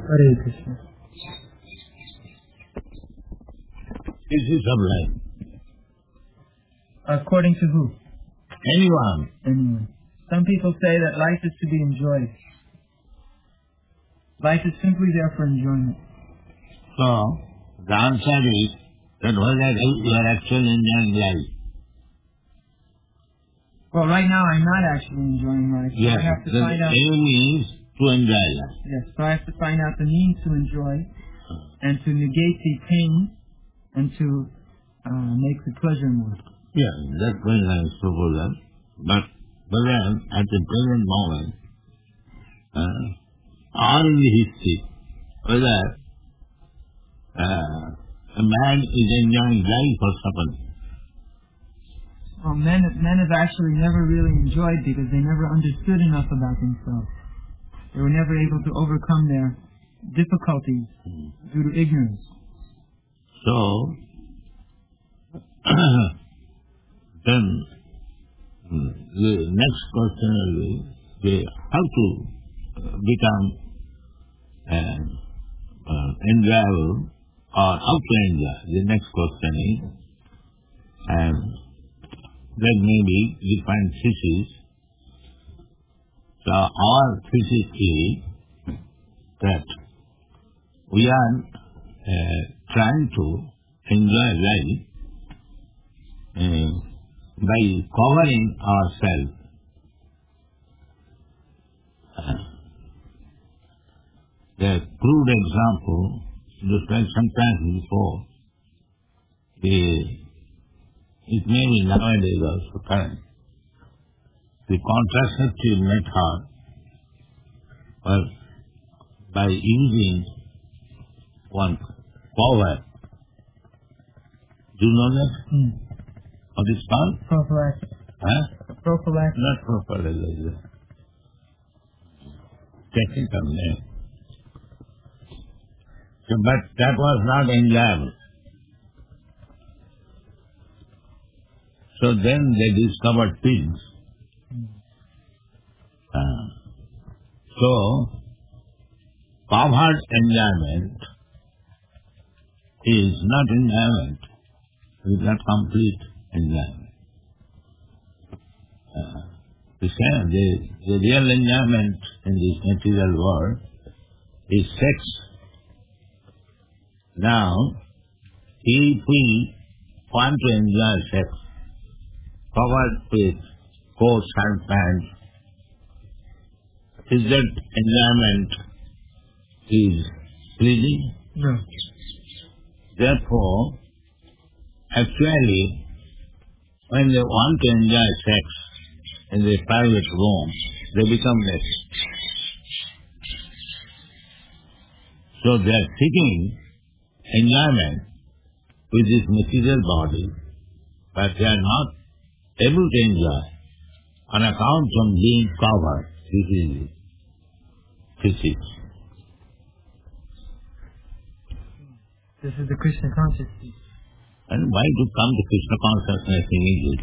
Hare Krishna. This is of life. According to who? Anyone. Anyone. Some people say that life is to be enjoyed. Life is simply there for enjoyment. So, the answer is that whether you are actually enjoying life. Well, right now I'm not actually enjoying life. So Yes, I have to the find out. aim is to enjoy life. Yes, so I have to find out the means to enjoy and to negate the pain and to make the pleasure more. Yes, that's very nice proposal. But then, at the present moment, or in the history, whether a man is enjoying life or suffering. Well, men have actually never really enjoyed because they never understood enough about themselves. They were never able to overcome their difficulties due to ignorance. So, then the next question will be how to become enjoyable or how to enjoy. The next question is, and there may be different theses. So our thesis is that we are trying to enjoy life by covering ourselves. The crude example, just like sometimes before, it may be nowadays also current. The contraceptive method, well, by using one cover, do you know that? What is called? Prophylactic. Huh? Prophylactic. Not prophylactic. Technical name. So, but that was not enjoyable. So then they discovered pills. So, covered enjoyment is not enjoyment. It is not complete enjoyment. The real enjoyment in this material world is sex. Now, if we want to enjoy sex, covered with coats and pants, is that enjoyment is pleasing? No. Therefore, actually, when they want to enjoy sex in their private room, they become naked. So they are seeking enjoyment with this material body, but they are not able to enjoy on account of being covered. This is physics. This is the Krishna consciousness. And why to come to Krishna consciousness immediately?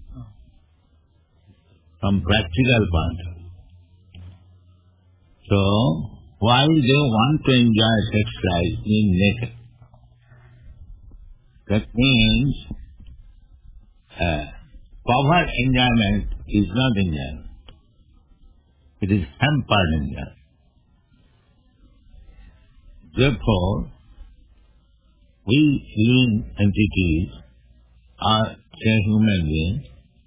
From practical point of view. So, why they want to enjoy sex life being naked? That means covered enjoyment is not enjoyment. It is hampered enjoyment. Therefore, we living entities are say human beings.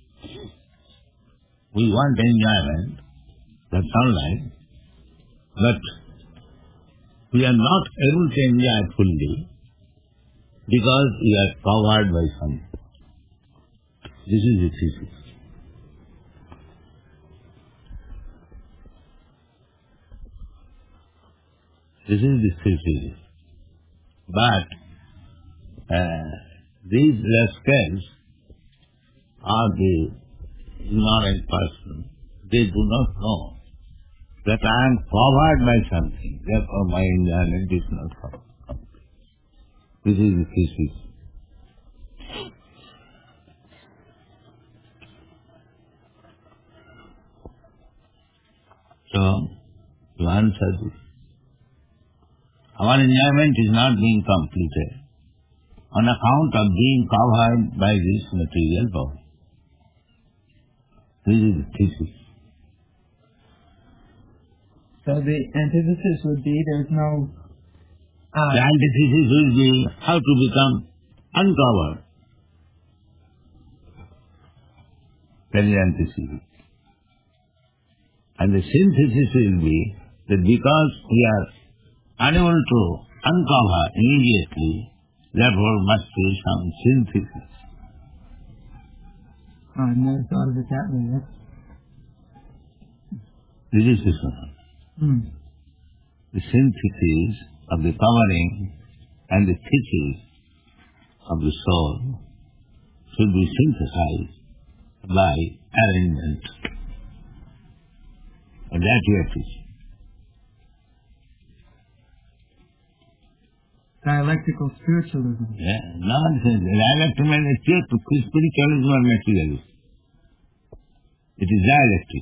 We want enjoyment, that's all right, but we are not able to enjoy fully because we are covered by something. This is the thesis. This is the thesis. But these rascals are the ignorant person. They do not know that I am covered by something. Therefore my enjoyment is not covered. This is the thesis. So, to answer this, our enjoyment is not being completed on account of being covered by this material body. This is the thesis. So the antithesis would be there's no... The antithesis will be how to become uncovered. That is antithesis. And the synthesis will be that because we are unable to uncover immediately, therefore must be some synthesis. I never thought of it that way. This is the one. The synthesis of the covering and the thesis of the soul should be synthesized by arrangement. And that you have to see. Dialectical spiritualism. Yeah, nonsense. Dialectical is spiritualism or materialism. It is dialectic.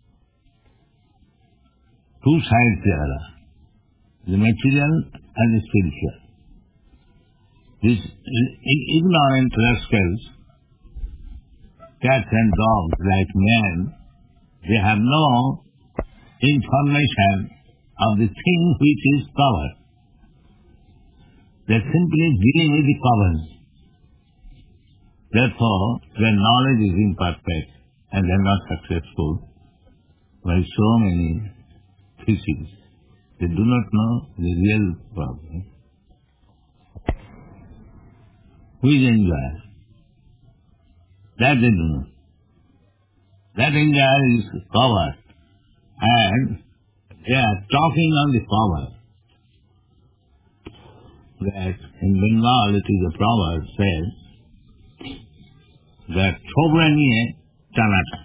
Two sides there are. The material and the spiritual. These ignorant rascals, cats and dogs like men, they have no information of the thing which is covered. They are simply dealing with the covers. Therefore, their knowledge is imperfect and they are not successful by so many theses. They do not know the real problem. Who is enjoyer? That they do not. That enjoyer is covered, and they are talking on the cover. That in Bengal it is a proverb says that Chobra niye chanata.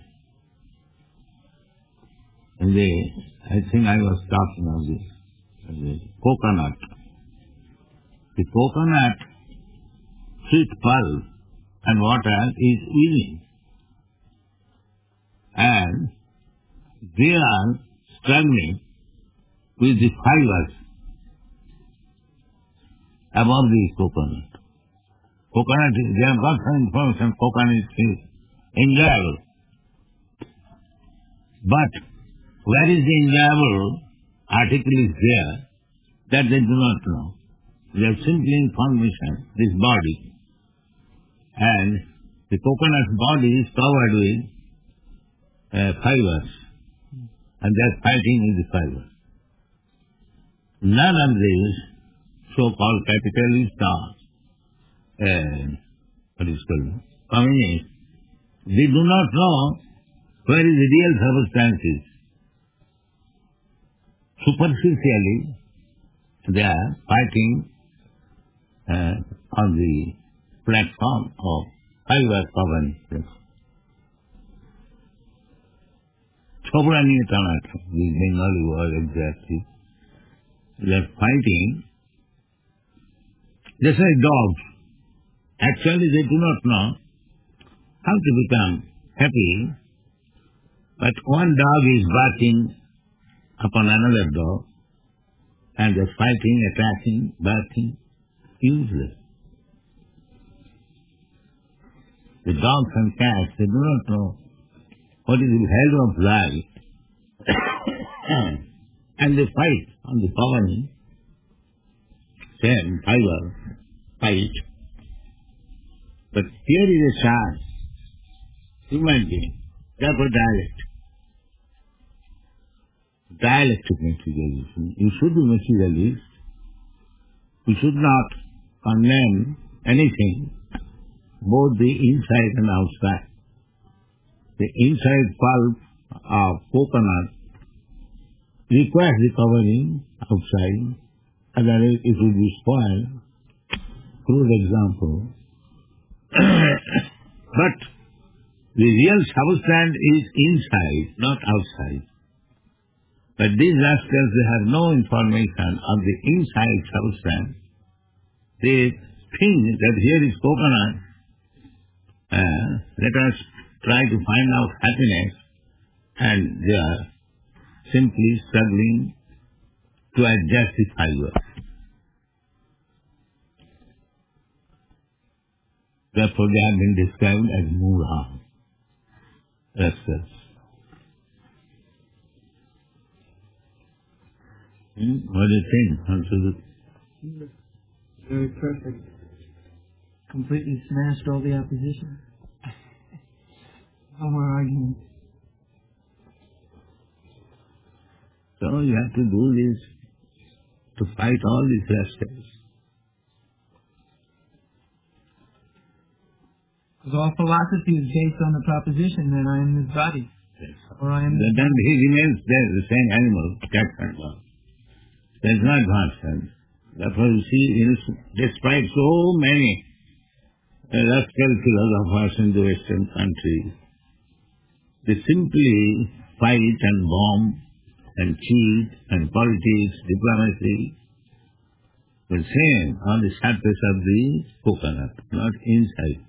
And I think I was talking of the coconut. The coconut, sweet pulp and water is eating. And they are struggling with the fibers above the coconut. Coconut, they have got some information, coconut is enjoyable. But where is the enjoyable article is there, that they do not know. They have simply information, this body, and the coconut body is covered with fibers, and they are fighting with the fibers. None of these so-called capitalists or communists, they do not know where is the real circumstances. Superficially, they are fighting on the platform of fiber covenant. Chobra niye chanata, the Bengali word exactly. They are fighting just like dogs. Actually, they do not know how to become happy, but one dog is barking upon another dog, and they're fighting, attacking, barking, useless. The dogs and cats, they do not know what is the value of life, and they fight on the covering, same fiber, fight. But here is a chance, human being, therefore dialect. Dialectic materialism. You should be materialist. We should not condemn anything, both the inside and outside. The inside pulp of coconut requires the covering outside, otherwise it will be spoiled. Crude example. But the real substance is inside, not outside. But these rascals, they have no information of the inside substance. They think that here is coconut. Let us try to find out happiness, and they are simply struggling to adjust the fiber. Therefore they have been described as Mudha, rascals. What do you think? Very perfect. Completely smashed all the opposition. No more arguments. So you have to do this to fight all these rascals. Because all philosophy is based on the proposition that I am this body. Yes. Or I am Then he remains there, the same animal, cat and dog. There is no advancement. Therefore you see, despite so many rascal philosophers in the Western countries, they simply fight and bomb and cheat and politics, diplomacy, but same on the surface of the coconut, not inside.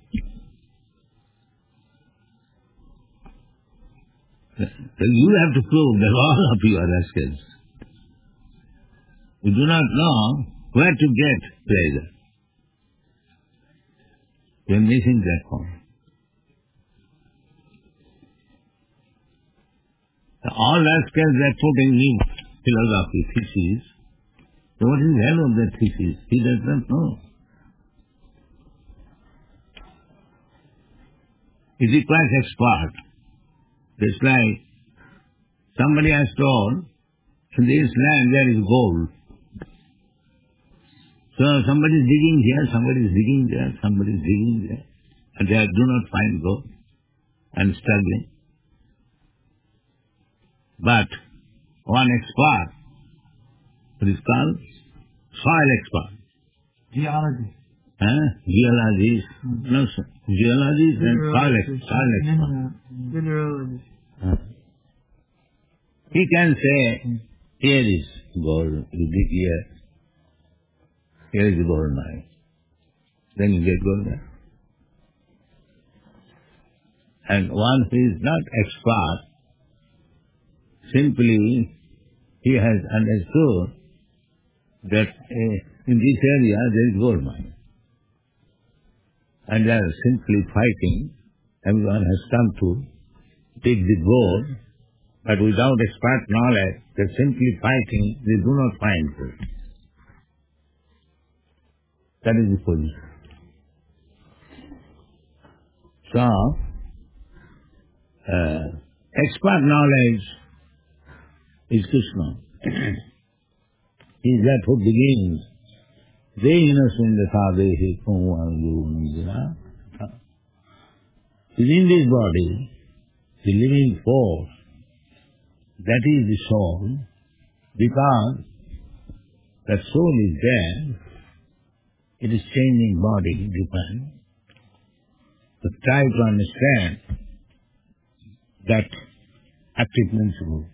So you have to prove that all of you are rascals. You do not know where to get pleasure. You are missing that point. All rascals are putting new philosophy, thesis. So what is the value of that thesis? He does not know. It requires expert. Just like somebody has told, in this land there is gold. So somebody is digging here, somebody is digging there, somebody is digging there, and they do not find gold and struggling. But one expert, what is called soil expert. geology. Geologist, no, geologist and soil expert. Mineralogist. He can say, here is gold, you dig here is the gold mine. Then you get gold there. And one who is not expert, simply he has understood that in this area there is gold mine. And they are simply fighting. Everyone has come to take the gold, but without expert knowledge, they are simply fighting, they do not find gold. That is the position. So, expert knowledge is Krishna. He is that who begins. Within this body, the living force, that is the soul, because that soul is there, it is changing body, depend. But try to understand that active principle.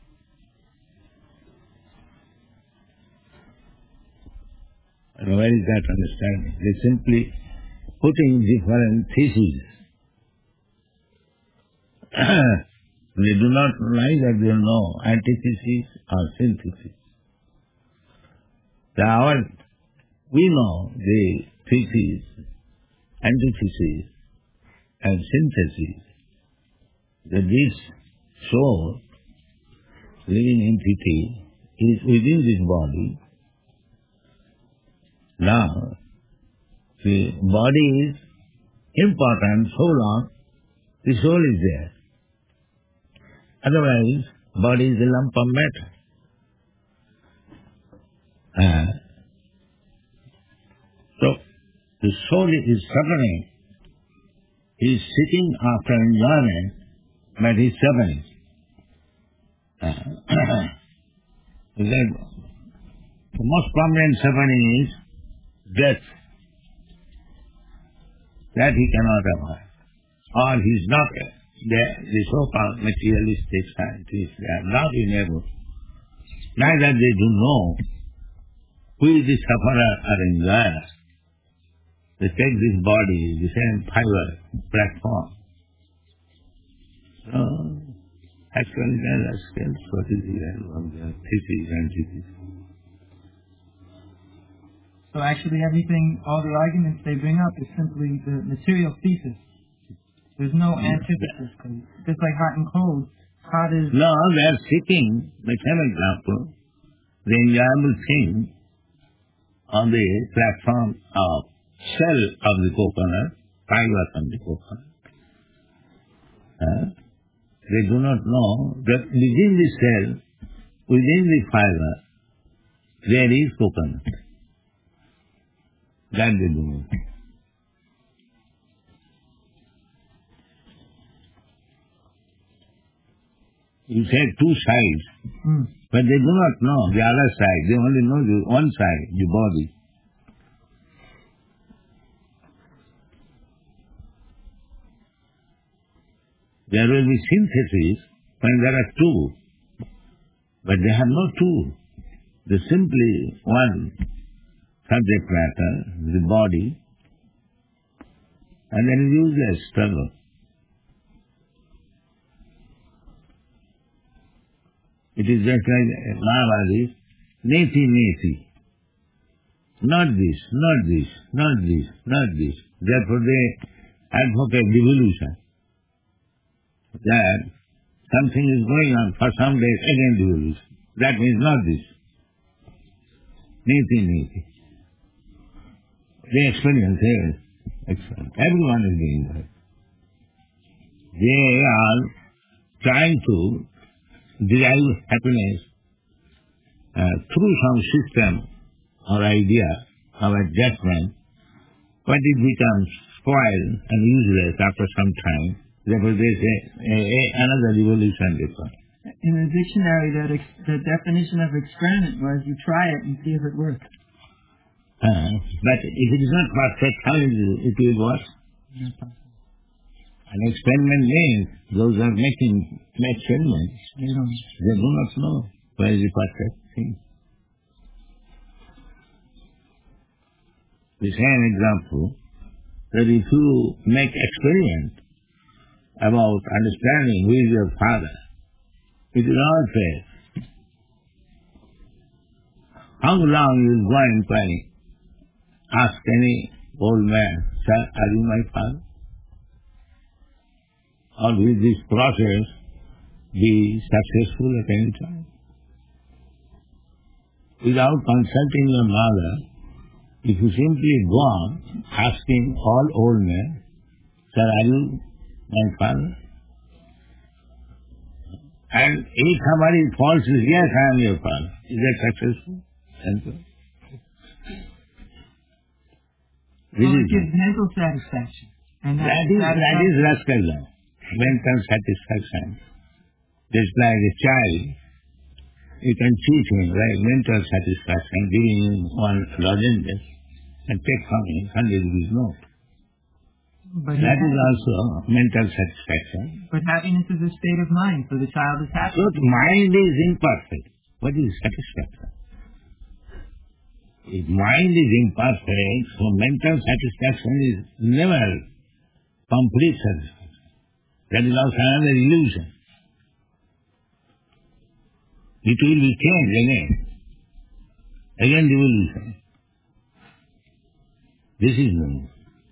And where is that understanding? They simply putting different theses. They do not neither they know antithesis or synthesis. We know the thesis, antithesis and synthesis, that this soul, living entity, is within this body. Now, the body is important so long the soul is there. Otherwise, body is a lump of matter. So, the soul is suffering. He is seeking after enjoyment, but he is suffering. The most prominent suffering is death. That he cannot avoid. Or he is not the so-called materialistic scientists, they are not able. Neither they do know who is the sufferer or enjoyer. They take this body, the same fiber, platform. So, actually there are skills, what is the value of their thesis and antithesis. So actually everything, all the arguments they bring up is simply the material thesis. There's no antithesis. Just like hot and cold. Hot is... No, they are seeking, like an example, the enjoyable thing on the platform of shell of the coconut, fiber from the coconut. They do not know that within the shell, within the fiber, there is coconut. That they do not. You say two sides, but they do not know the other side. They only know the one side, the body. There will be synthesis when there are two, but they have no two. They simply one subject matter, the body, and then useless struggle. It is just like Mahabharata, neti. Not this, not this, not this, not this. Therefore they advocate devolution. That something is going on for some days, again devolution. That means not this. Neti. They experience it. Everyone is doing that. They are trying to derive happiness through some system or idea or adjustment, but it becomes spoiled and useless after some time. Therefore they say another evolution different. In the dictionary, the definition of experiment was you try it and see if it works. But if it is not perfect, how it will work? An experiment means those are making experiments. They do not know where is the perfect thing. We say an example that if you make experiment about understanding who is your father, it is all fair. How long you will go and inquiring? Ask any old man, sir, are you my father? Or will this process be successful at any time? Without consulting your mother, if you simply go on asking all old men, sir, are you my father? And if somebody falls, yes, I am your father. Is that successful? Well, it gives mental satisfaction. And that is rascal. Mental satisfaction. Just like a child, you can cheat him, right? Mental satisfaction, giving him one lozenge and take from him 100 rupees note. But that is also mental satisfaction. But happiness is a state of mind, so the child is happy. So the mind is imperfect. What is satisfaction? If mind is imperfect, so mental satisfaction is never complete satisfaction. That is also another illusion. It will be changed again. Again devolution. This is known.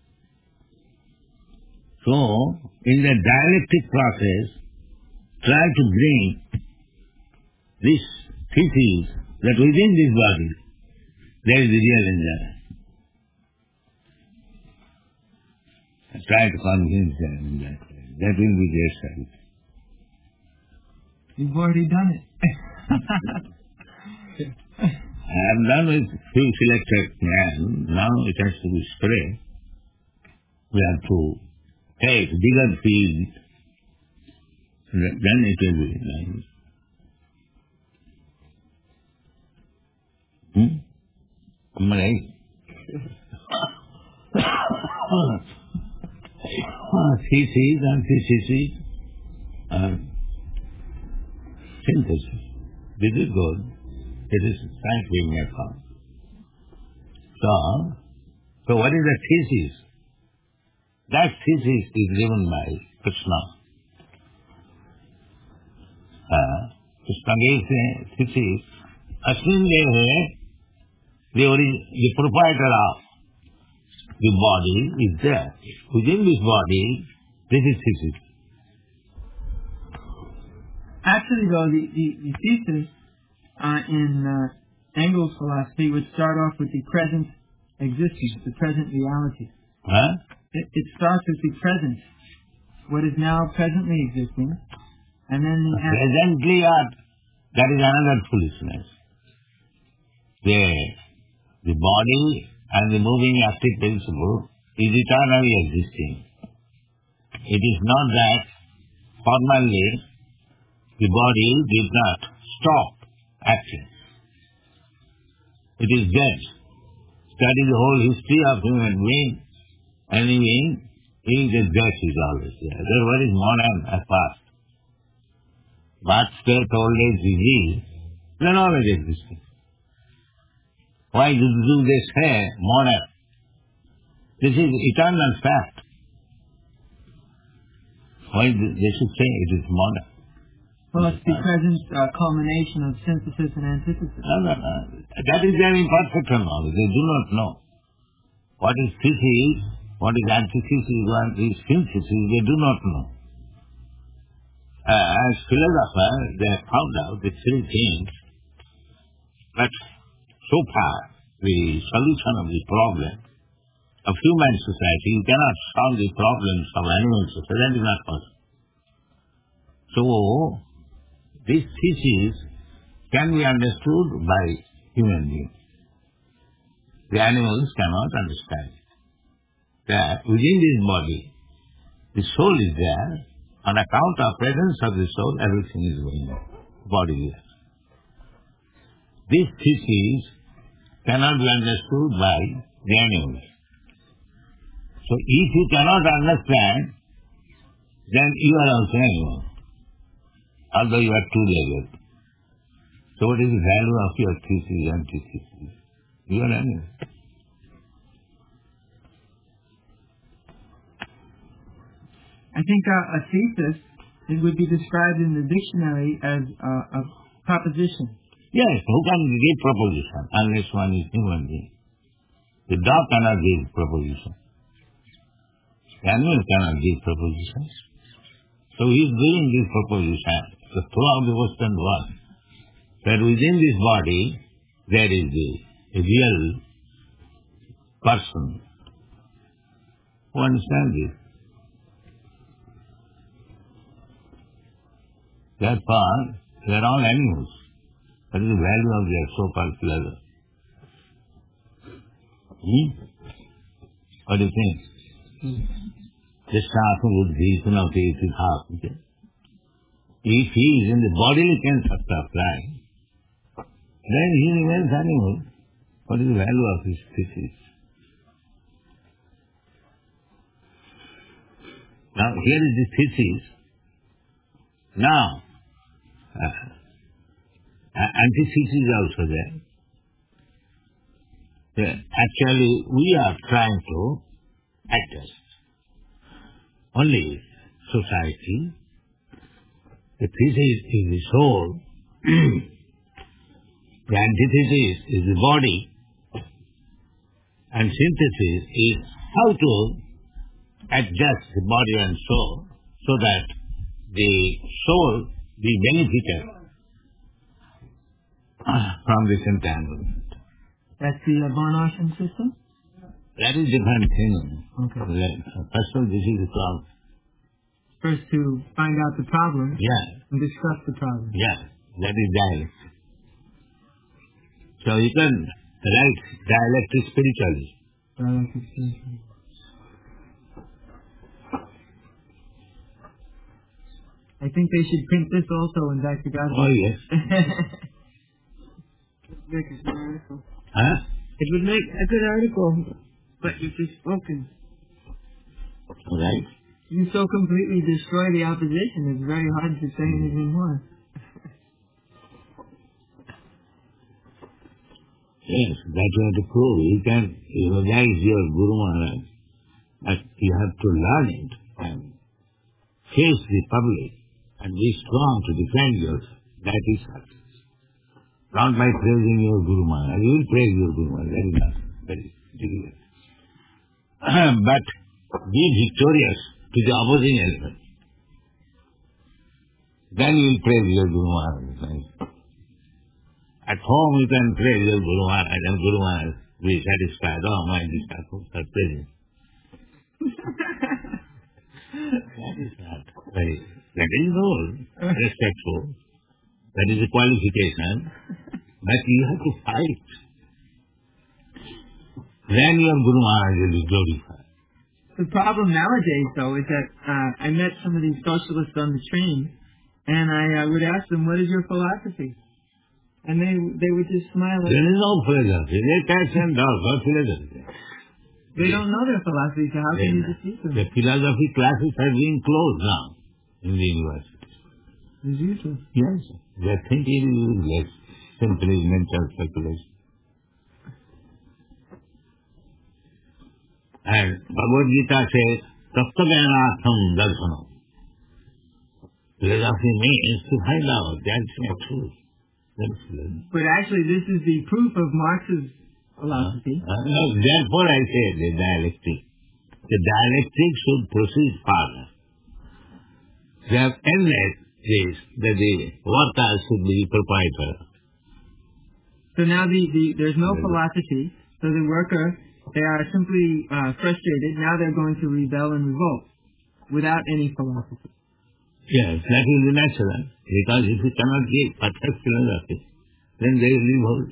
So, in the dialectic process, try to bring this thesis that within this body there is the real enjoyment. Try to convince them in that way. That will be their service. You've already done it. I have done with few selected men. Now it has to be spread. We have to take bigger field. Then it will be nice. Am I right? Theses and theses are synthesis. This is good. It is scientific method. So what is the thesis? That thesis is given by Krishna. Krishna gave the thesis. Asmin Deve the proprietor of the body is there. Within this body, this is thesis. Actually, though, the thesis in Engel's philosophy would start off with the present existence, the present reality. Huh? It starts with the present, what is now presently existing, and then presently, that is another foolishness. The body and the moving active principle is eternally existing. It is not that formally the body did not stop acting. It is dead. Study the whole history of human being, any being, the death is always there. Therefore, is modern as past. Birth, death, old age, disease, they are always existing. Why do they say modern? This is eternal fact. Why they should say it is modern? Well, it's the present culmination of synthesis and antithesis. No. That is their imperfect knowledge. They do not know. What is thesis, what is antithesis, what is synthesis, they do not know. As philosophers, they have found out the three things, but so far, the solution of the problem of human society, you cannot solve the problems of animal society. That is not possible. So, this thesis can be understood by human beings. The animals cannot understand that within this body, the soul is there. On account of presence of the soul, everything is going on. Body is there. This thesis cannot be understood by the animals. So if you cannot understand, then you are also animal, although you are two-legged. So what is the value of your thesis and antithesis? You are animal. I think a thesis, it would be described in the dictionary as a proposition. Yes, who can give proposition unless one is human being? The dog cannot give proposition. The animal cannot give proposition. So he is giving this proposition. So throughout the Western world, that within this body there is a real person who understands this. Therefore, they are all animals. That is the value of their so-called pleasure. What do you think? Jashnaatma buddhi sunavte siddhātma. If he is in the bodily sense of suffering, then he remains animal. What is the value of his species? Now, here is the thesis. Now, antithesis is also there. Actually, we are trying to adjust. Only society, the thesis is the soul, the antithesis is the body, and synthesis is how to adjust the body and soul so that the soul be benefited from this entanglement. That's the Varnashram system? That is different thing. Okay. First of all, this is the problem. First to find out the problem. Yeah. And discuss the problem. Yeah. That is dialect. So you can write dialectic spiritually. Dialectic spiritually. I think they should print this also in Dr. Godwin. Oh, yes. Make a good article. Huh? It would make a good article, but you've just spoken. Right. You so completely destroy the opposition, it's very hard to say anything more. Yes, that you have to prove. You can recognize your Guru Maharaj, but you have to learn it and face the public and be strong to defend yourself. That is success. not by praising your Guru Maharaj. You will praise your Guru Maharaj, very nice, very difficult. But be victorious to the opposing element. Then you will praise your Guru Maharaj. At home you can praise your Guru Maharaj and Guru Maharaj will be satisfied. Oh, my disciples are praising. That is not very, that is all respectful. That is a qualification. But you have to fight. Then your Guru Maharaj will be glorified. The problem nowadays, though, is that I met some of these socialists on the train, and I would ask them, what is your philosophy? And they would just smile. There is no philosophy. They cats and dogs, what philosophy? They don't know their philosophy, so how can you deceive them? The philosophy classes are being closed now in the university. As usual. Yes. Their thinking is useless, simply mental speculation. And Bhagavad Gita says, Taptaganartham darshanam. Philosophy means to find out the ultimate truth. But actually this is the proof of Marx's philosophy. Therefore I say the dialectic. The dialectic should proceed further. They have ended this, that the workers should be proprietor. So now there's no philosophy, so the worker, they are simply frustrated. Now they're going to rebel and revolt without any philosophy. Yes, that will be natural. Because if you cannot give perfect philosophy, then they will revolt.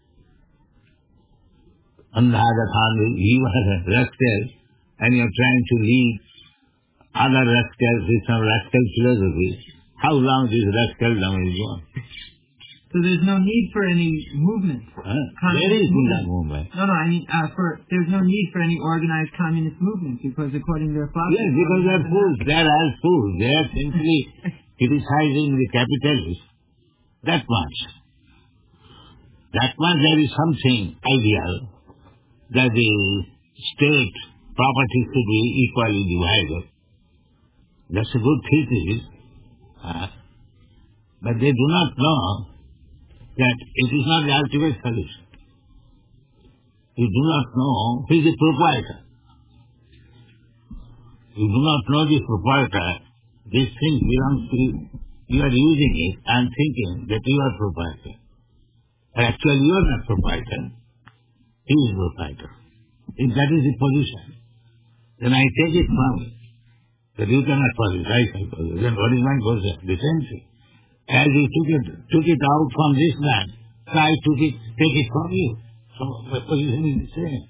Andhadathan, you are a rascal, and you are trying to lead other rascals with some rascal philosophy. How long this rascaldom will go on? So there's no need for any movement. There is no movement. No, I mean, there's no need for any organized communist movement because according to their philosophy... Yes, because they are fools. They are all fools. They are simply criticizing the capitalists. That much. That much there is something ideal that the state property should be equally divided. That's a good thesis. But they do not know that it is not the ultimate solution. You do not know who is the proprietor. You do not know the proprietor. This thing belongs to you. You are using it and thinking that you are proprietor. But actually you are not proprietor. He is proprietor. If that is the position, then I take it from you. That you cannot possess, I shall possess. Then what is my possession? The same thing. As you took it out from this man, so I take it from you. So my position is the same.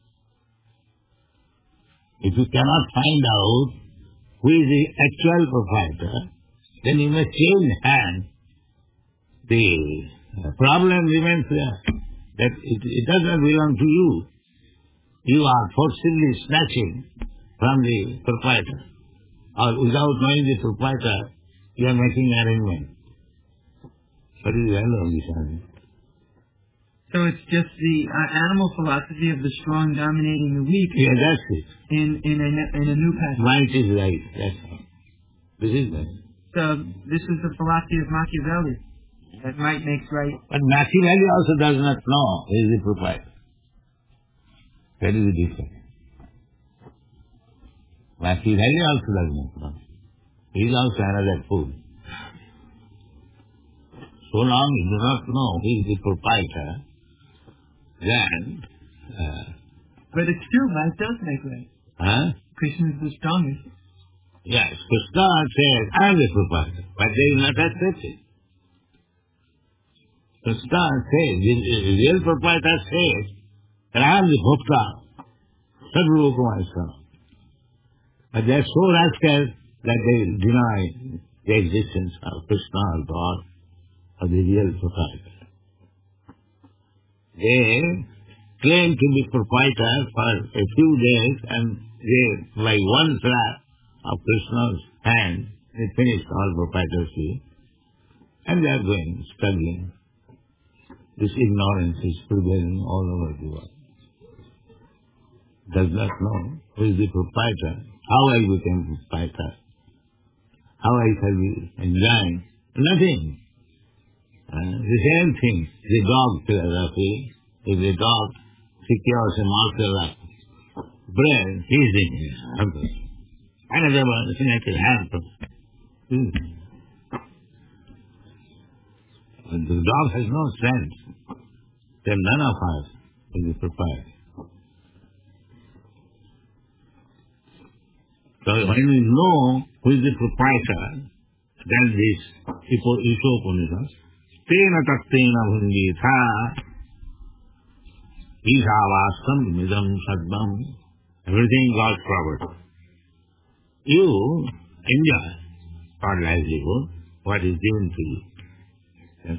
If you cannot find out who is the actual proprietor, then you must change hands. The problem remains there, that it does not belong to you. You are forcibly snatching from the proprietor. Or without knowing the proprietor, you are making arrangement. What is the value of this argument? So it's just the animal philosophy of the strong dominating the weak. Yeah, that's it. In a new passage. Might is right, that's all. This is right. So this is the philosophy of Machiavelli. That might makes right. But Machiavelli also does not know who is the proprietor. That is the difference. Machiavelli also does not know. He is also another fool. So long you do not know who is the proprietor, then... but it's true, might does make right. Krishna is the strongest. Yes, Krishna says, I am the proprietor, but they will not accept it. Krishna says, the real proprietor says, that I am the bhokta, Sadhruva myself. But they are so rascal that they deny the existence of Krishna or God or the real proprietor. They claim to be proprietor for a few days and they, by one slap of Krishna's hand, they finish all proprietorship and they are going, struggling. This ignorance is prevailing all over the world. Does not know who is the proprietor, how I became proprietor, how I shall be enjoying. Nothing. The same thing, the dog philosophy. If the dog secures a martial brain, teasing him. Another one is like a hamper. The dog has no sense. Then none of us will be prepared. So when we know who is the proprietor, then this Ishopanishad, Tena Tattena Bhunditha, Ishavasam Midam Sadbam, everything God's property. You enjoy for livelihood what is given to you. Yes.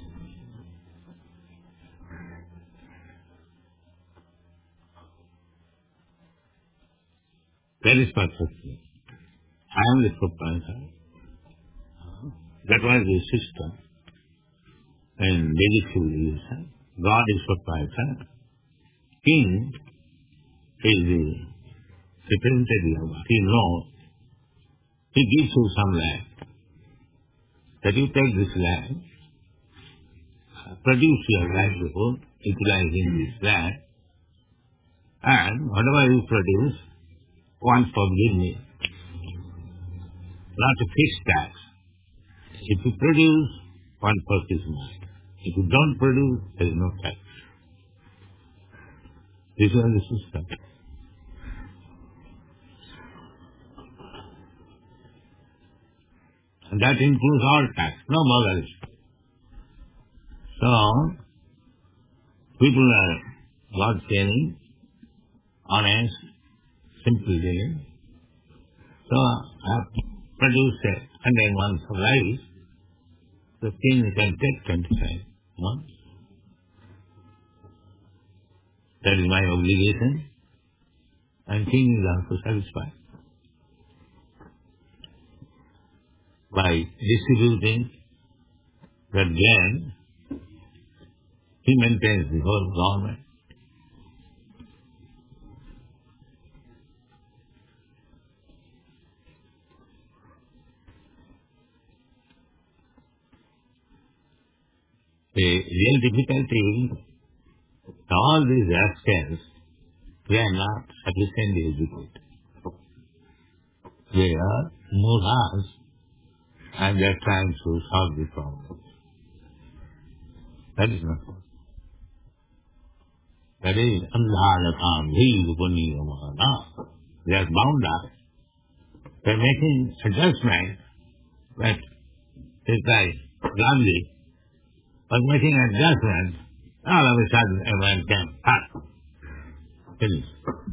That is perfect. I am the proprietor. That was the system. And Vedic civilization, God is proprietor. King is the representative of God. He knows. He gives you some land. That you take this land, produce your livelihood, utilizing this land, and whatever you produce, one forgive me. Not a fixed tax. If you produce, one is mine. If you don't produce, there is no tax. This is the system. And that includes all tax, no morals. So, people are God-fearing, honest, simple living. So, I have produced 100 months of rice. The king can take 25 months. That is my obligation. And king is also satisfied. By distributing that gain, he maintains the whole government. The real difficulty is all these rascals, they are not sufficiently educated. They are mullahs and they are trying to solve the problem. That is not possible. That is andhanatham bhirupaniyamana. They are bound up. They are making adjustment that this guy, Gandhi, was making adjustment. All of a sudden everyone came, finished.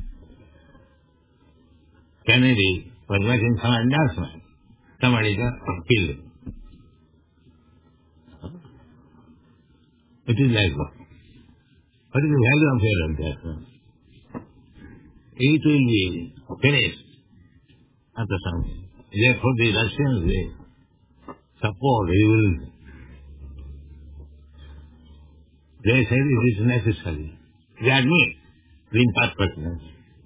Kennedy was making some adjustment. Somebody got killed him. It is like that. What is the value of your adjustment? It will be finished after some time. Therefore the Russians, they support revolution. They say it is necessary. They admit the imperfectness.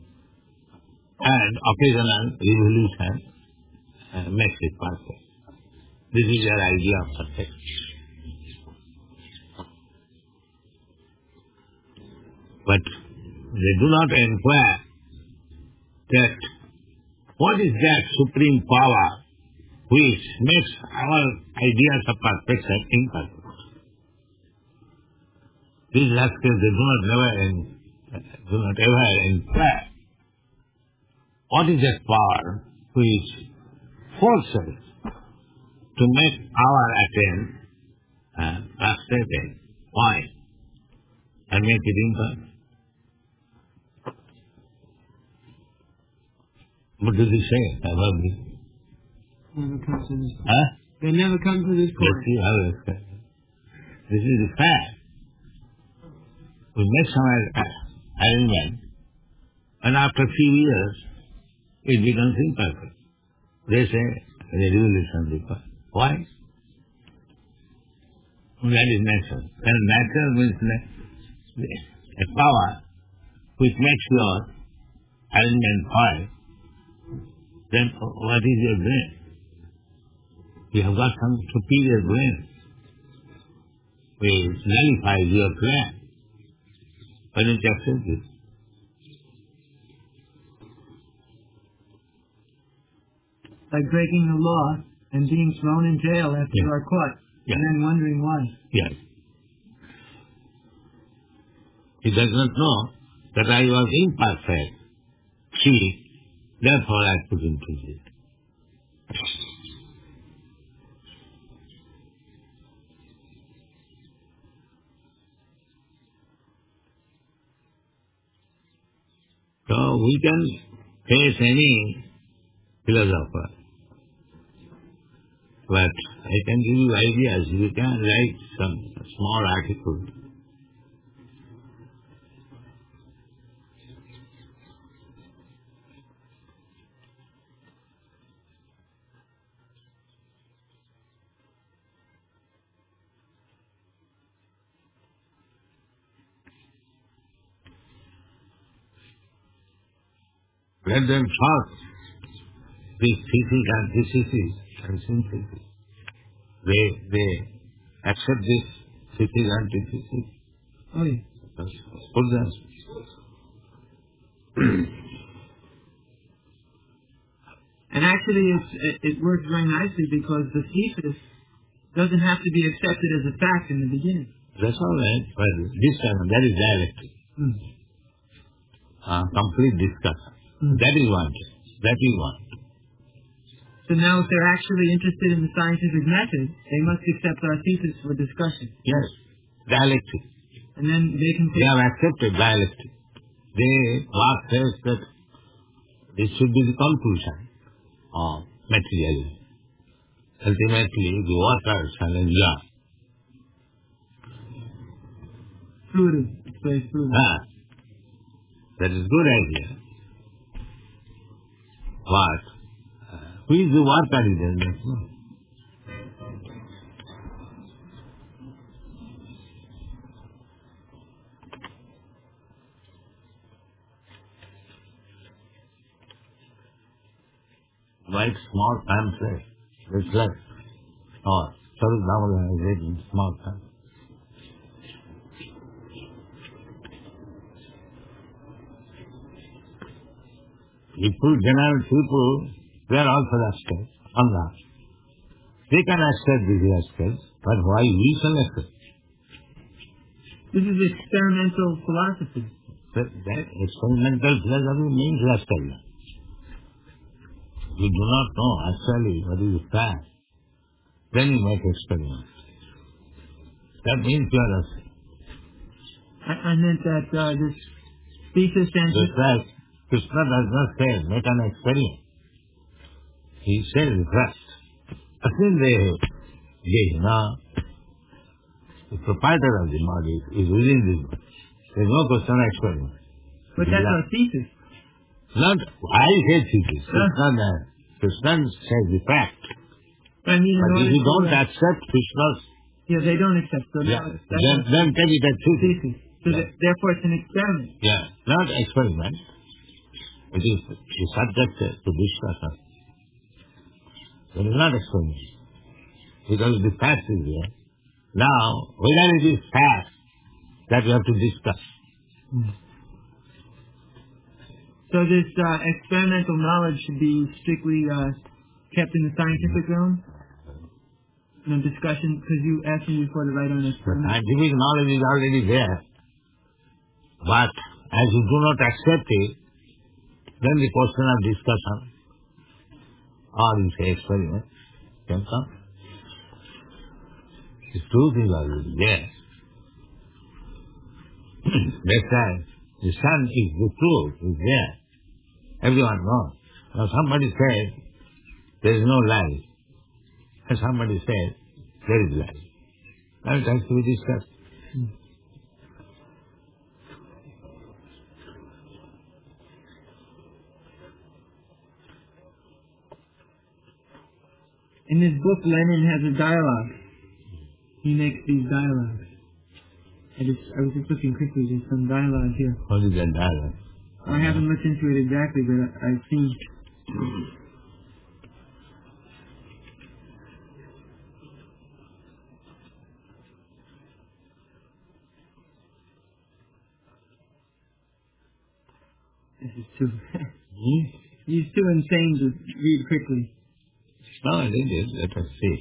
And occasional revolution makes it perfect. This is their idea of perfection. But they do not inquire that what is that supreme power which makes our ideas of perfection imperfect. These rascals, they do not ever inquire what is that power which forces to make our attempt frustrated. Why? And make it imperfect. What do they say about this? Never come to this point. Huh? They never come to this point. Let's see how it's going. This is the fact. We make some arrangement, and after a few years, it becomes imperfect. They say the revolution required. Why? That is natural. And natural means a power which makes your arrangement fine. Then what is your brain? You have got some superior brain. will nullify your plan. Why don't you accept this? Like breaking the law and being thrown in jail after you are caught, and then wondering why. Yes. He does not know that I was imperfect, cheap, therefore I put him to jail. So we can face any philosopher, but I can give you ideas. You can write some small article. Let them talk this thesis and antithesis and synthesis. They accept this thesis and antithesis. Oh, yeah. Put them. And actually, it works very nicely because the thesis doesn't have to be accepted as a fact in the beginning. That's all right. But this time, that is dialectic. Complete discussion. That is wanted. That is wanted. So now if they're actually interested in the scientific method, they must accept our thesis for discussion. Yes. Dialectic. And then they can They have accepted dialectic. Marx says that this should be the conclusion of materialism. Ultimately, the worker shall enjoy. Fluid. It's very fluid. That is good idea. But who is the worker? He does not know. Write small pamphlet, reflect, or Saruk Damodaran has written small pamphlet. General people, they are also rascals, unrascals. They can accept these rascals, but why we shall accept? This is experimental philosophy. That experimental philosophy means rascal. You do not know actually what is the fact. Then you make experiments. That means you are rascal. I meant that this thesis and... The fact, Krishna does not say, make an experiment. He says, rest. The proprietor of the body is within this body. There is no question of experiment. But that's our thesis. Not, I say thesis. Krishna says the fact. I mean, but if you don't accept Krishna's... Yeah, they don't accept. So then take it as thesis. So therefore it's an experiment. Yeah, not experiment. It is subjected to discussion. It is not experiment. Because the fact is there. Now, whether it is fact, that we have to discuss. So this experimental knowledge should be strictly kept in the scientific realm? In a discussion, because you asked me before to write on experiment. Scientific knowledge is already there. But as you do not accept it, then the question of discussion, or you say experiment, can come. The truth is already there. That's why the sun is the truth, is there. Everyone knows. Now somebody says there is no life. And somebody says there is life. Now it has to be discussed. In this book, Lenin has a dialogue. He makes these dialogues. I was just looking quickly. There's some dialogue here. What is that dialogue? I haven't looked into it exactly, but I've seen. This is too... He's too insane to read quickly. No, it is. Let us see.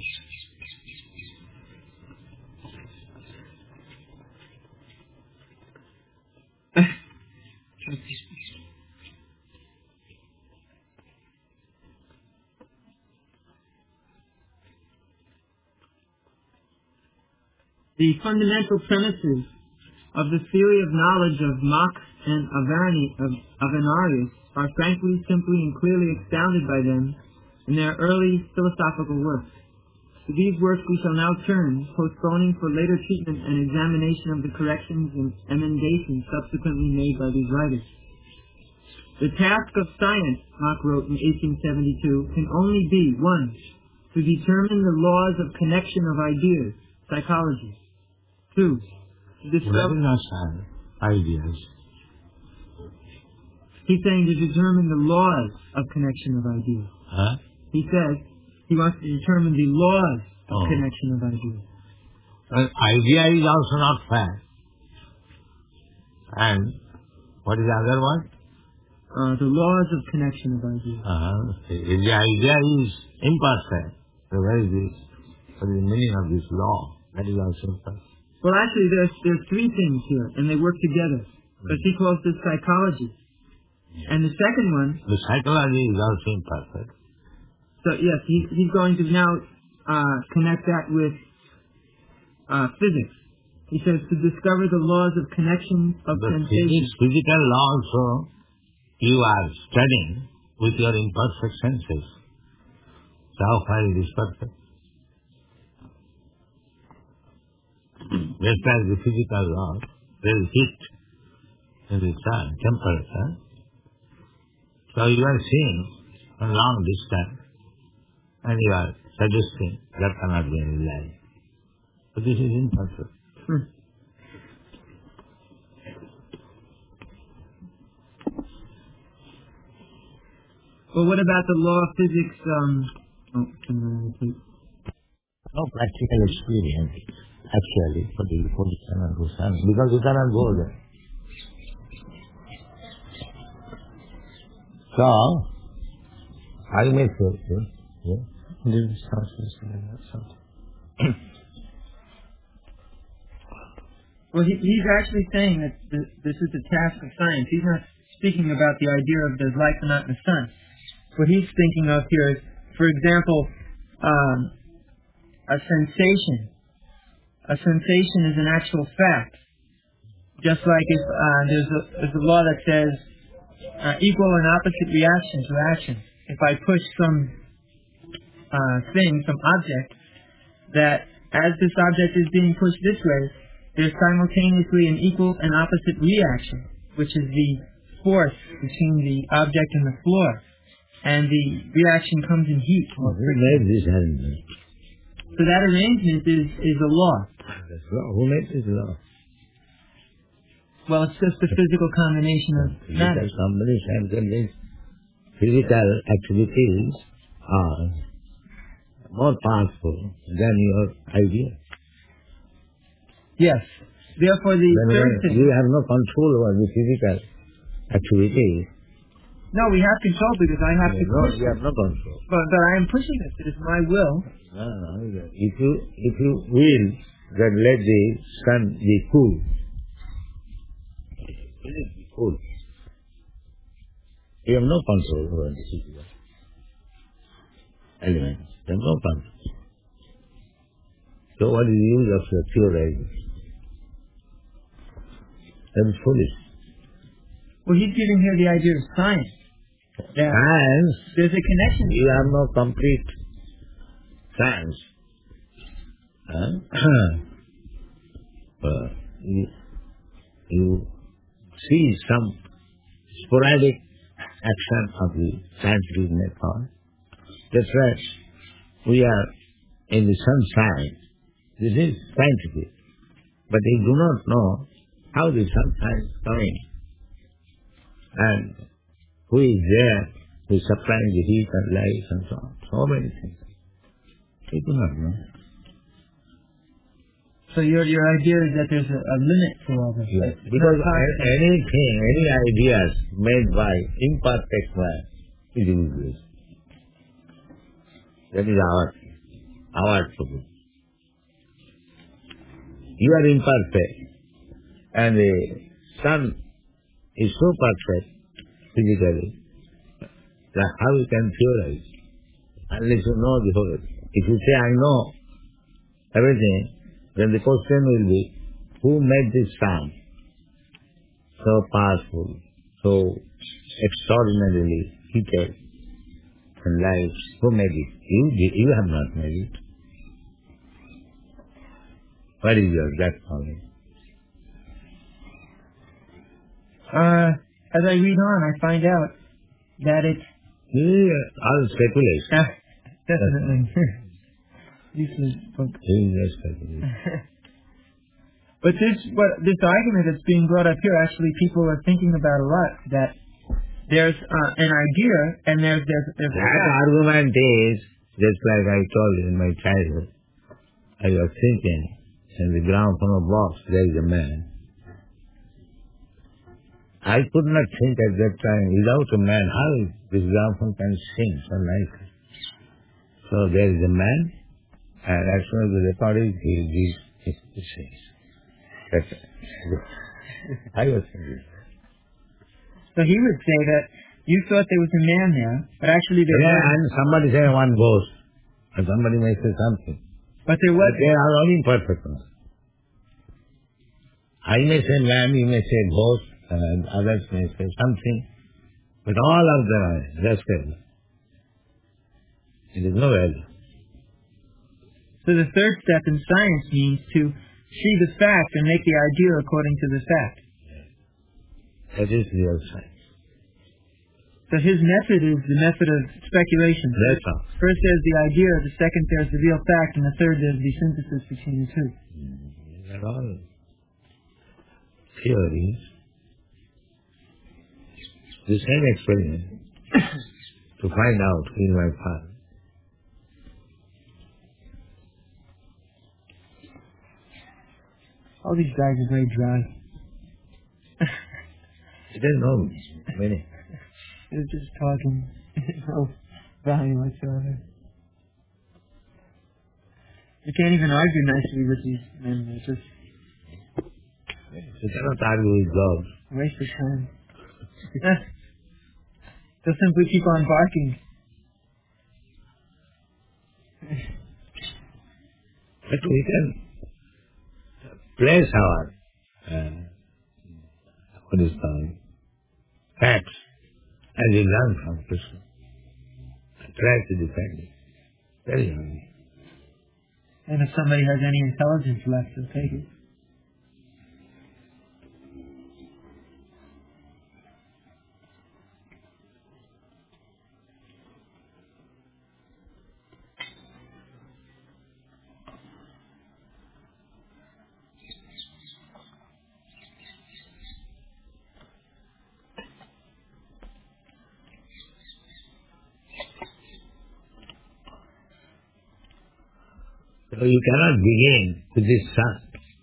The fundamental premises of the theory of knowledge of Mach and Avenarius are frankly, simply, and clearly expounded by them in their early philosophical works. To these works we shall now turn, postponing for later treatment and examination of the corrections and emendations subsequently made by these writers. The task of science, Mach wrote in 1872, can only be, 1. To determine the laws of connection of ideas, psychology. 2. To discover... ideas. He's saying to determine the laws of connection of ideas. Huh? He says he wants to determine the laws of connection of ideas. Idea is also not fact. And what is the other one? The laws of connection of ideas. The idea is imperfect. So what is the meaning of this law? That is also imperfect. Well, actually, there's three things here, and they work together. Because he calls this psychology. Yeah. And the second one... The psychology is also imperfect. So, yes, he's going to now connect that with physics. He says to discover the laws of connection of sensations. Physical law also you are studying with your imperfect senses. So how far it is perfect? Just like the physical law, there is heat in the sun, temperature. So you are seeing a long distance and you are suggesting that cannot be any light. But this is imperfect. Well, what about the law of physics? No practical experience, actually, for the position and the sun, because you cannot go there. So, I may say, well, he's actually saying that this is the task of science. He's not speaking about the idea of there's light but not in the sun. What he's thinking of here is, for example, a sensation. A sensation is an actual fact. Just like if there's a law that says equal and opposite reactions or actions. If I push some some object, that as this object is being pushed this way, there's simultaneously an equal and opposite reaction, which is the force between the object and the floor. And the reaction comes in heat. Who made this arrangement? So that arrangement is a law. That's law. Who made this law? Well, it's just the physical combination of matter. Physical combination means physical activities are more powerful than your idea. Yes. Therefore, the third thing... You have no control over the physical activities. No, we have control because I have to push it. You have no control. But I am pushing it. It is my will. No. If you will, then let the sun be cool. Let it be cool. You have no control over the physical elements. You have no control. So what is the use of your theorizing? That is foolish. Well, he's giving here the idea of science. Science, there's a connection. You have no complete science. You see some sporadic action of the scientific method. That's right. We are in the sunshine. This is scientific. But they do not know how the sunshine is coming. And who is there, who is supplying the heat and light and so on. So many things. They do not know. So your idea is that there's a limit to all this. Yes. Because anything, any ideas made by imperfect man is useless. That is our trouble. You are imperfect, and the sun is so perfect physically that how you can theorize unless you know the whole. If you say I know everything, then the question will be, who made this sun so powerful, so extraordinarily heated and light? Who made it? You have not made it. What is your gut feeling? As I read on, I find out that it's... all speculation. Definitely. Useless book. Useless speculation. But this argument that's being brought up here, actually people are thinking about a lot, that there's an idea and there's that argument is, just like I told you in my childhood, I was thinking, in the ground from a box, there is a man. I could not think at that time, without a man, how this gramophone can sing so nicely. So there is a man, and as soon as the record is, he sings. That's it. I was thinking. So he would say that you thought there was a man there, but actually there wasn't. And somebody say one ghost, and somebody may say something. But there wasn't. They are all imperfect. I may say man, you may say ghost, and others may say something, but all of them are rascals. It is no value. So the third step in science means to see the fact and make the idea according to the fact. That is real science. So his method is the method of speculation. That's all. First there's the idea, the second there's the real fact, and the third there's the synthesis between the two. They're all theories. The same experiment to find out who is my father. All these guys are very dry. He doesn't know many. They're just talking. No value whatsoever. You can't even argue nicely with these men. They're just You cannot argue with dogs. waste of time. They'll simply keep on barking. But we can place our what is called facts as we learn from Krishna. Try to defend it. Very easy. And if somebody has any intelligence left, they'll take it. So you cannot begin with this sun.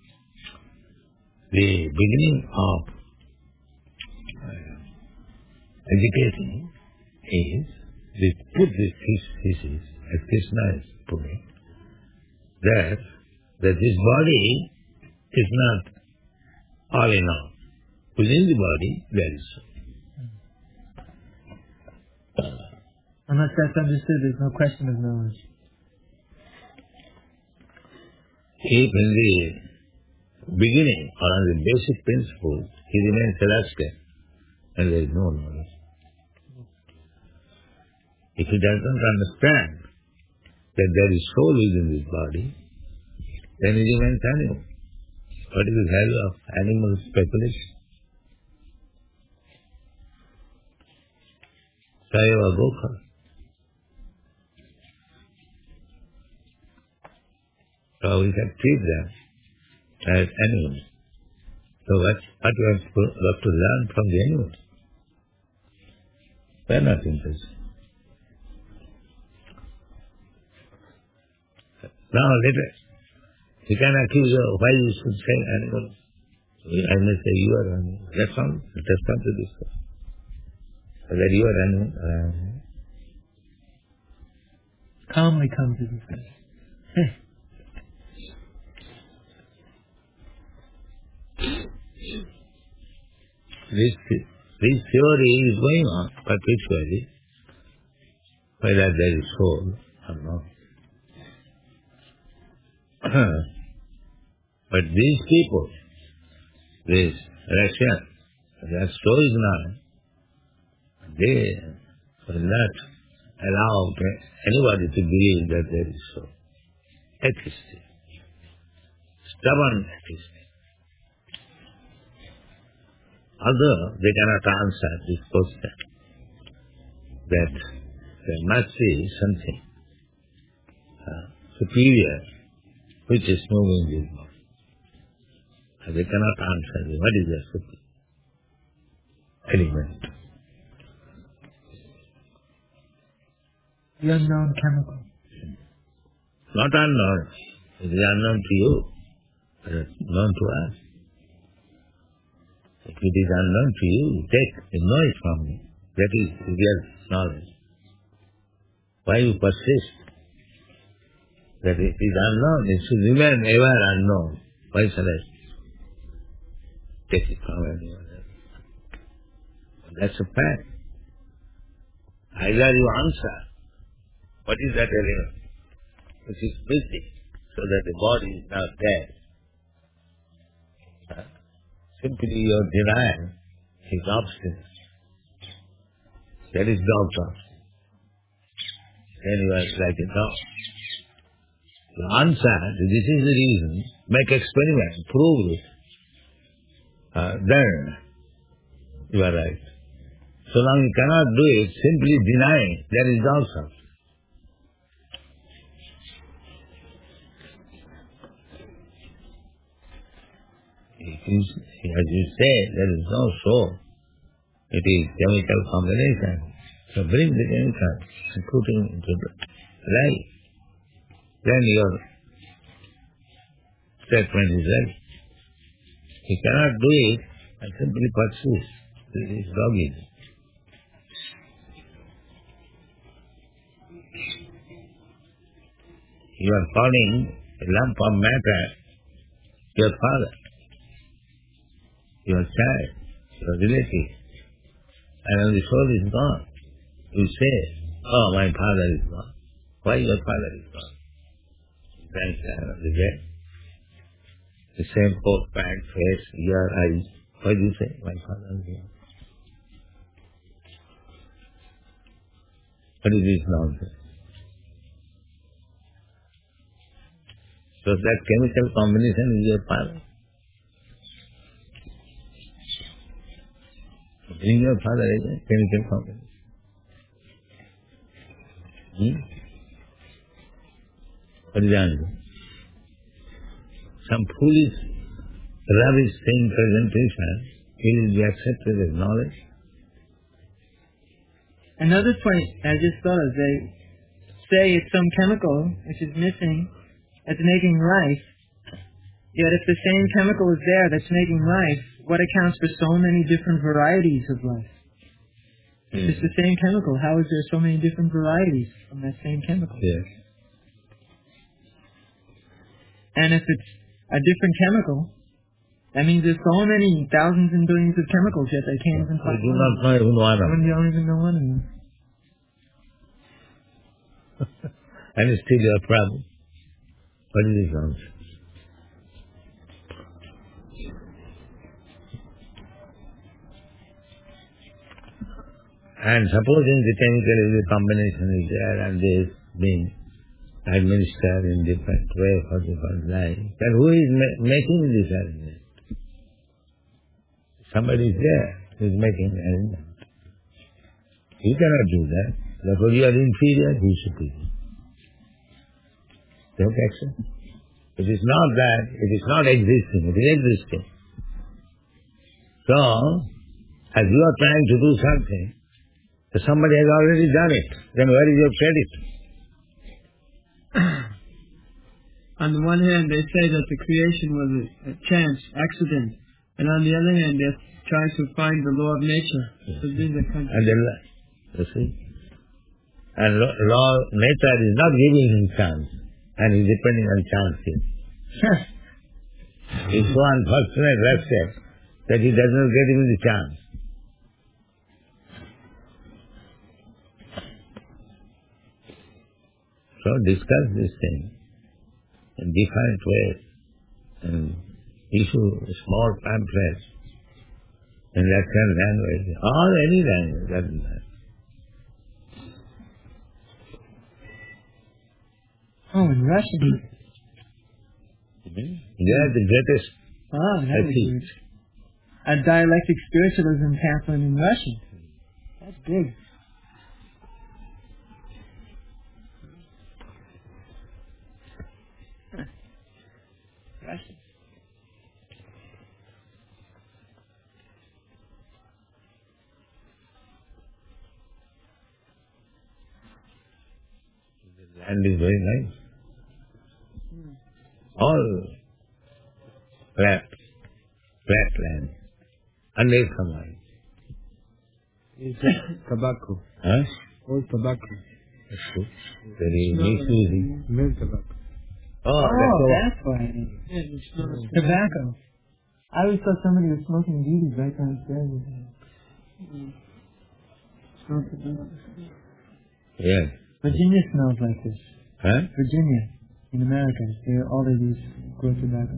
The beginning of educating is to put this thesis, as Krishna is putting, that this body is not all in all. Within the body there is soul. Unless that's understood, there's no question of knowledge. If in the beginning or on the basic principle he remains celestial, and there is no knowledge. If he doesn't understand that there is soul within this body, then he remains animal. What is the value of animal speculation? Sayava Gokha. So we can treat them as animals. So what we have to learn from the animals? They are not interested. Now He can accuse you, why you should say animal. I may say you are animal. That's all. That's not the discussion. Whether you are animal or I am animal. Calmly come to discuss. This theory is going on perpetually, whether there is soul or not. But these people, this Russian, their story is not, they will not allow anybody to believe that there is soul. Atheistic. Stubborn atheistic. Although they cannot answer this question, that there must be something superior which is moving this body. They cannot answer what is the superior element. The unknown chemical. Not unknown. It is unknown to you, but known to us. If it is unknown to you, you know it from me. That is real knowledge. Why you persist? That it is unknown, it should remain ever unknown. Why shall I take it from anyone else? That's a fact. Either you answer, what is that element which is missing, so that the body is now dead? Simply your denial is obstinance. That is doctrine. Then you are like a dog. You answer, this is the reason, make experiment, prove it. Then you are right. So long you cannot do it, simply denying, that is doctrine. It is, as you say, there is no soul. It is chemical combination. So bring the chemical and put it into the life. Then your statement is right. He cannot do it and simply persist. This is doggism. You are calling a lump of matter your father, your child, your relative, and when the soul is gone, you say, oh, my father is gone. Why your father is gone? Grandchild of the dead. The same coat, pant, face, ear, eyes. Why do you say, my father is gone? What is this nonsense? So that chemical combination is your father. Bring your father as a chemical combination. What is the answer? Some foolish, rubbish thing presentation will be accepted as knowledge. Another point I just thought of, they say it's some chemical which is missing that's making life, yet if the same chemical is there that's making life, what accounts for so many different varieties of life? If it's the same chemical, how is there so many different varieties from that same chemical? Yes. And if it's a different chemical, that means there's so many thousands and billions of chemicals yet they can't even find. You do not know even one of them. You don't even know one of them. And it's still your problem. What is this answer? And supposing the chemical combination is there and this being administered in different way for different life, then who is making this arrangement? Somebody is there who is making the arrangement. You cannot do that. Therefore you are inferior, he is superior. Don't accept. It is not that, it is not existing, it is existing. So, as you are trying to do something, so somebody has already done it, then where is your credit? On the one hand, they say that the creation was a chance, accident, and on the other hand, they're trying to find the law of nature. So these are you see? And law of nature is not giving him chance, and he's depending on chance here. He's so unfortunate, wretched, that he does not get even the chance. So discuss this thing in different ways and issue small pamphlets in Russian language or any language, doesn't matter. Oh, in Russian? They are the greatest. Oh, that is huge. A dialectic spiritualism pamphlet in Russian. That's big. Russian. The land is very nice. All flat land. Uneconomic. It's tobacco. Huh? Old tobacco. That's true. Very misusing. Milk tobacco. Oh, that's why. Tobacco. I always thought somebody was smoking weed right downstairs. Yes. Virginia smells like this. Huh? Virginia, in America, all of these grow tobacco.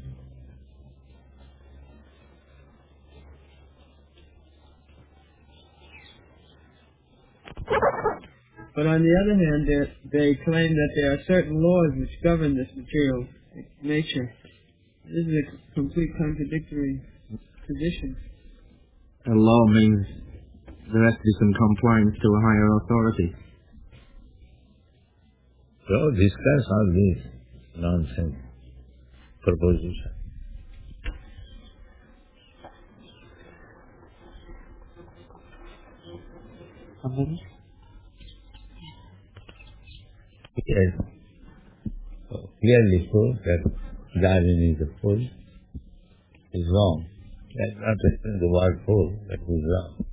But on the other hand, they claim that there are certain laws which govern this material nature. This is a complete contradictory position. A law means there has to be some compliance to a higher authority. So discuss all these nonsense propositions. Yes. So clearly prove that Darwin is a fool. Is wrong. That's not the word fool, that is wrong.